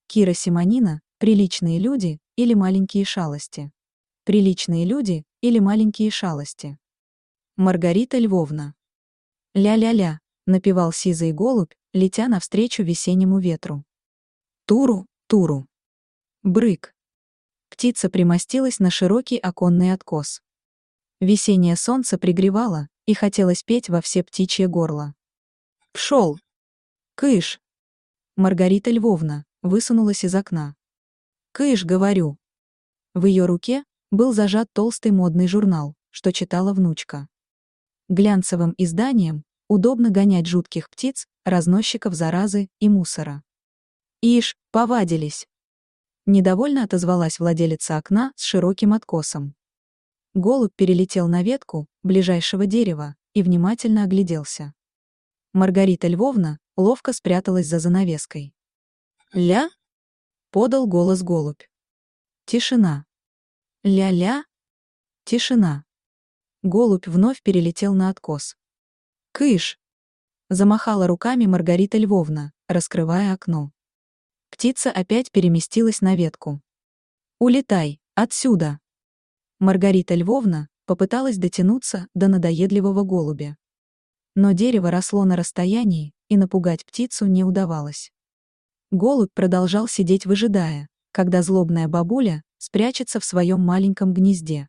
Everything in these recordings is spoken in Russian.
Кира Симонина, приличные люди или маленькие шалости? Приличные люди или маленькие шалости? Маргарита Львовна. Ля-ля-ля, напевал сизый голубь, летя навстречу весеннему ветру. Туру, туру. Брык. Птица примостилась на широкий оконный откос. Весеннее солнце пригревало, и хотелось петь во все птичье горло. Пшёл. Кыш. Маргарита Львовна высунулась из окна. Кыш, говорю. В ее руке был зажат толстый модный журнал, что читала внучка. Глянцевым изданием удобно гонять жутких птиц, разносчиков заразы и мусора. Ишь, повадились. Недовольно отозвалась владелица окна с широким откосом. Голубь перелетел на ветку ближайшего дерева и внимательно огляделся. Маргарита Львовна ловко спряталась за занавеской. «Ля?» — подал голос голубь. Тишина. «Ля-ля?» Тишина. Голубь вновь перелетел на откос. «Кыш!» — замахала руками Маргарита Львовна, раскрывая окно. Птица опять переместилась на ветку. «Улетай, отсюда!» Маргарита Львовна попыталась дотянуться до надоедливого голубя. Но дерево росло на расстоянии, и напугать птицу не удавалось. Голубь продолжал сидеть, выжидая, когда злобная бабуля спрячется в своем маленьком гнезде.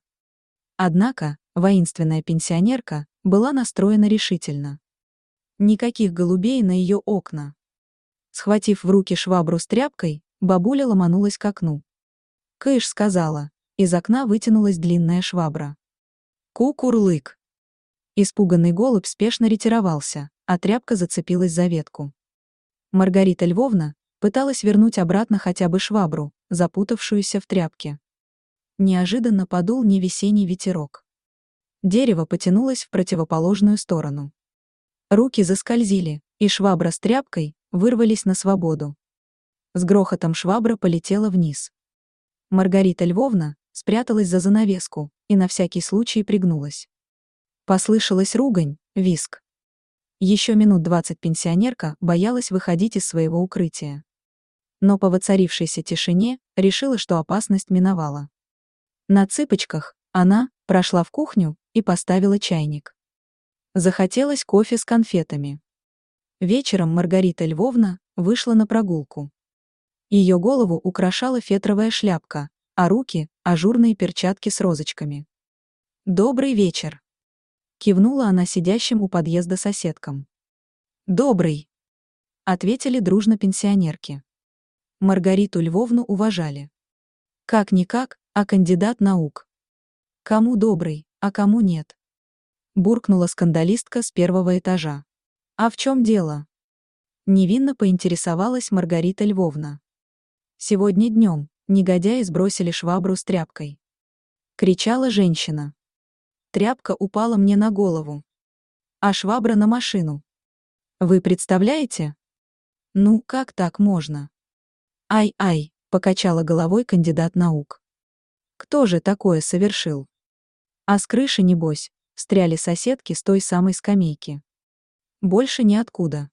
Однако воинственная пенсионерка была настроена решительно. Никаких голубей на ее окна. Схватив в руки швабру с тряпкой, бабуля ломанулась к окну. «Кыш», — сказала, из окна вытянулась длинная швабра. «Ку-курлык». Испуганный голубь спешно ретировался, а тряпка зацепилась за ветку. Маргарита Львовна пыталась вернуть обратно хотя бы швабру, запутавшуюся в тряпке. Неожиданно подул невесенний ветерок. Дерево потянулось в противоположную сторону. Руки заскользили, и швабра с тряпкой вырвались на свободу. С грохотом швабра полетела вниз. Маргарита Львовна спряталась за занавеску и на всякий случай пригнулась. Послышалась ругань, визг. Еще минут 20 пенсионерка боялась выходить из своего укрытия. Но по воцарившейся тишине решила, что опасность миновала. На цыпочках она прошла в кухню и поставила чайник. Захотелось кофе с конфетами. Вечером Маргарита Львовна вышла на прогулку. Ее голову украшала фетровая шляпка, а руки — ажурные перчатки с розочками. «Добрый вечер!» — кивнула она сидящим у подъезда соседкам. «Добрый!» — ответили дружно пенсионерки. Маргариту Львовну уважали. Как-никак, а кандидат наук. Кому добрый, а кому нет? Буркнула скандалистка с первого этажа. А в чем дело? Невинно поинтересовалась Маргарита Львовна. Сегодня днем негодяи сбросили швабру с тряпкой. Кричала женщина. Тряпка упала мне на голову. А швабра на машину. Вы представляете? Ну, как так можно? Ай-ай, покачала головой кандидат наук. Кто же такое совершил? А с крыши, небось, встряли соседки с той самой скамейки. Больше ниоткуда.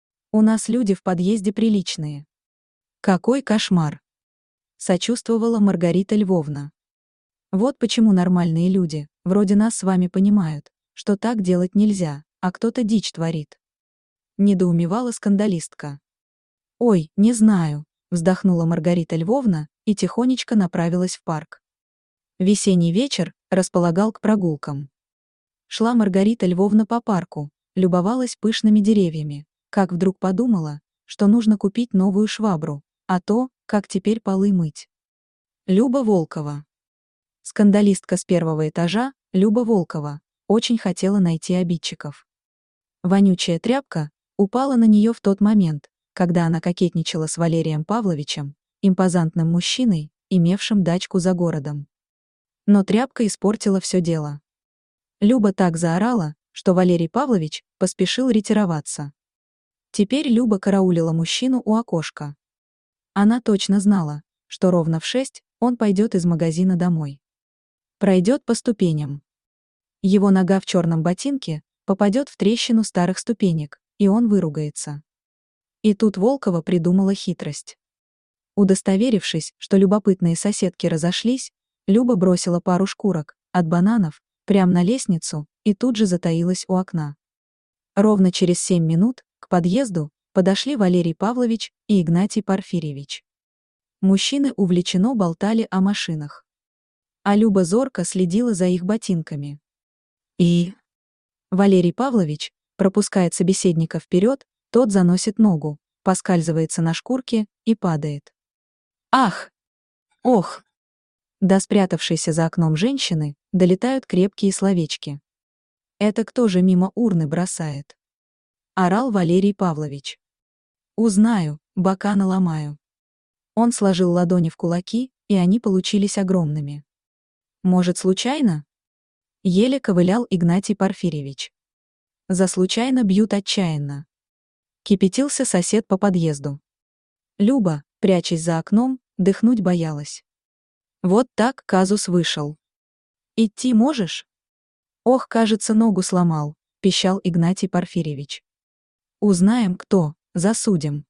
У нас люди в подъезде приличные. Какой кошмар! Сочувствовала Маргарита Львовна. Вот почему нормальные люди, вроде нас с вами, понимают, что так делать нельзя, а кто-то дичь творит. Недоумевала скандалистка. Ой, не знаю, вздохнула Маргарита Львовна и тихонечко направилась в парк. Весенний вечер располагал к прогулкам. Шла Маргарита Львовна по парку, любовалась пышными деревьями, как вдруг подумала, что нужно купить новую швабру, а то, как теперь полы мыть. Люба Волкова. Скандалистка с первого этажа, Люба Волкова, очень хотела найти обидчиков. Вонючая тряпка упала на нее в тот момент, когда она кокетничала с Валерием Павловичем, импозантным мужчиной, имевшим дачку за городом. Но тряпка испортила все дело. Люба так заорала, что Валерий Павлович поспешил ретироваться. Теперь Люба караулила мужчину у окошка. Она точно знала, что ровно в 6 он пойдет из магазина домой. Пройдет по ступеням. Его нога в черном ботинке попадет в трещину старых ступенек, и он выругается. И тут Волкова придумала хитрость. Удостоверившись, что любопытные соседки разошлись, Люба бросила пару шкурок от бананов прямо на лестницу и тут же затаилась у окна. Ровно через 7 минут к подъезду подошли Валерий Павлович и Игнатий Порфирьевич. Мужчины увлеченно болтали о машинах. А Люба зорко следила за их ботинками. И Валерий Павлович пропускает собеседника вперед, тот заносит ногу, поскальзывается на шкурке и падает. Ах! Ох! До спрятавшейся за окном женщины долетают крепкие словечки. «Это кто же мимо урны бросает?» — орал Валерий Павлович. «Узнаю, бока наломаю». Он сложил ладони в кулаки, и они получились огромными. «Может, случайно?» — еле ковылял Игнатий Порфирьевич. «За случайно бьют отчаянно». Кипятился сосед по подъезду. Люба, прячась за окном, дыхнуть боялась. Вот так казус вышел. «Идти можешь?» «Ох, кажется, ногу сломал», — пищал Игнатий Порфирьевич. «Узнаем, кто, засудим».